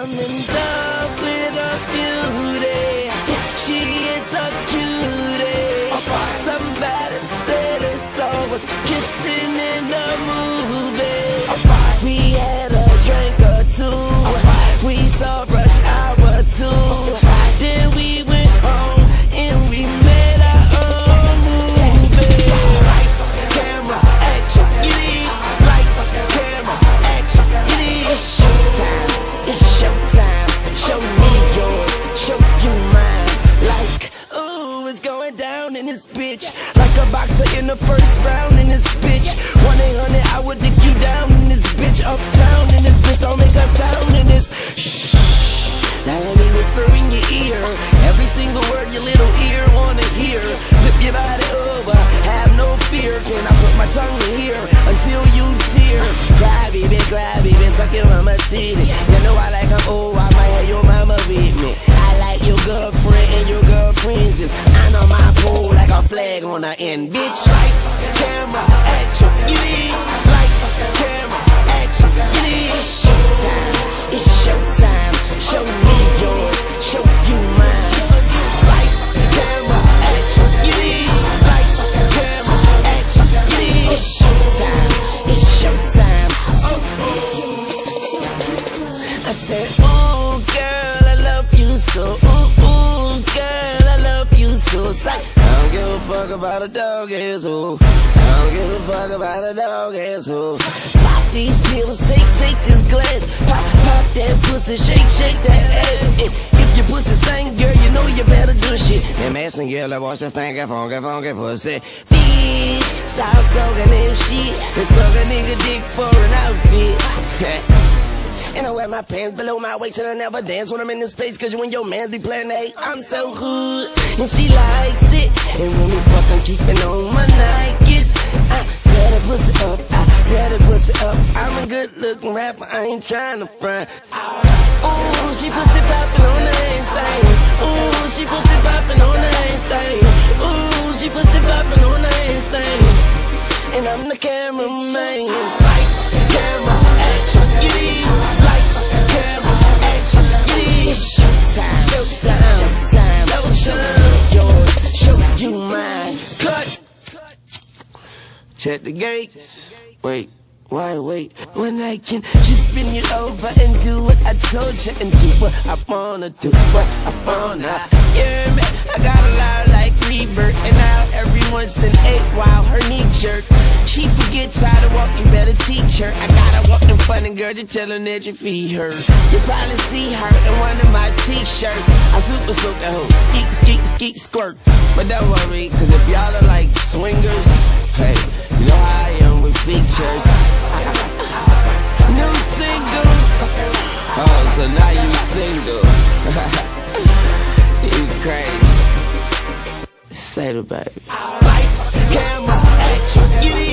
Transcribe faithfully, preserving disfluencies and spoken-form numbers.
I'm in love with a beauty. She is a cutie. Somebody said they saw us kissing in the movie. We had a drink or two. We saw Rush Hour too. Then we went home and we made our own movie. Lights, camera, action. You need lights, camera, action. You need it's showtime. It's showtime. Show me yours. Show you mine. Like, ooh, it's going down in this bitch. Like a boxer in the first round in this bitch. one eight hundred, I would dick you down in this bitch. Uptown in this bitch, don't make a sound in this. Shh. Now let me whisper in your ear every single word your little ear wanna hear. Flip your body over, have no fear. Can I put my tongue in here until you tear? Cry baby, cry baby, suck your mama titty. You know I like 'em, oh, I might have your mama with me. I like your girlfriend and your girlfriends is I know my pole like a flag on the end. Bitch, lights, camera, action. You need lights, camera, action. You need it's showtime. It's showtime. Show me yours. Show you mine. Lights, camera, action. You need lights, camera, action. You need it's showtime. It's showtime. Oh. I said, ooh, girl, I love you so. Ooh, ooh, girl, I love you so. Say, I don't give a fuck about a dog ass hoe. I don't give a fuck about a dog ass hoe. Pop these pills, take, take this glass. Pop, pop that pussy, shake, shake that ass. If, if your pussy stink, girl, you know you better do shit. Them ass and girl, I watch that stinky, funky, funky pussy. Bitch, stop talking that shit and suck a nigga dick for an outfit. And I wear my pants below my waist and I never dance when I'm in this place. Cause you and your mans be playing hey, I'm so hood. And she likes it. And when we fuck, I'm keeping on my Nikes. I tear the pussy up, I tear the pussy up. I'm a good looking rapper, I ain't trying to front. Ooh, she pussy poppin' on the handstand. Ooh, she pussy poppin' on the handstand. Ooh, she pussy poppin' on the handstand. And I'm the cameraman. Lights, camera, action. You need lights, camera, action. You need it's showtime, showtime, showtime, showtime. Yours, show you mine. Cut. Check the gates. Wait. Why wait when I can just spin you over and do what I told you and do what I wanna do, what I wanna. Yeah, man, I got a lot like Rebirth and now everyone's an eight while her knee jerks. She forgets how to walk, you better teach her. I gotta walk in front of girl to tell her that your feet hurt. You probably see her in one of my t-shirts. I super soak the hoe, skeet, skeet, skeet, squirt. But don't worry, cause if y'all are like swingers, hey, you know how I am with features. New single. Oh, so now you single. You crazy. Say the baby. Lights, camera, action. You